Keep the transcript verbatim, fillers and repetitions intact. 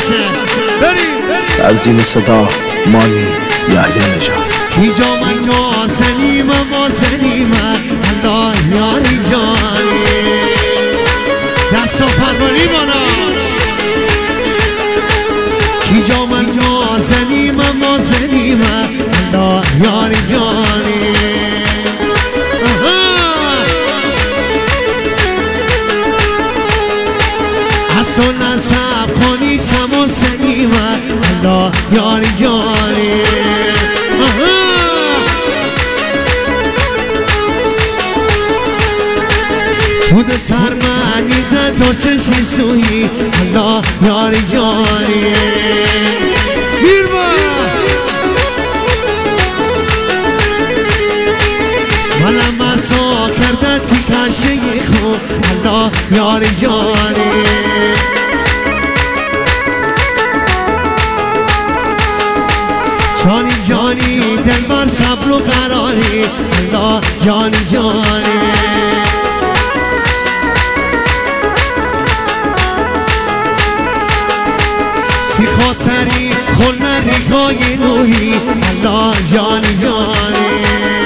باشه. بریم تنظیم صدا مانی یحیی نژاد. کی جا من نازنیم مازنیم الله یاری جانی دست و پروری بالا. کی جا من نازنیم مازنیم الله یاری جانی. حسن نصب خانی چم و سنیم الله یاری جانی. تو ده ترمانی ده تو ششی سویی الله یاری جانی. بیرما منم مسا کرده تی کشه خو الله یاری جانی. جانی جانی دل بر صبر و قراری الله جانی جانی. تی خاطری خل نریگای نوری الله جانی جانی.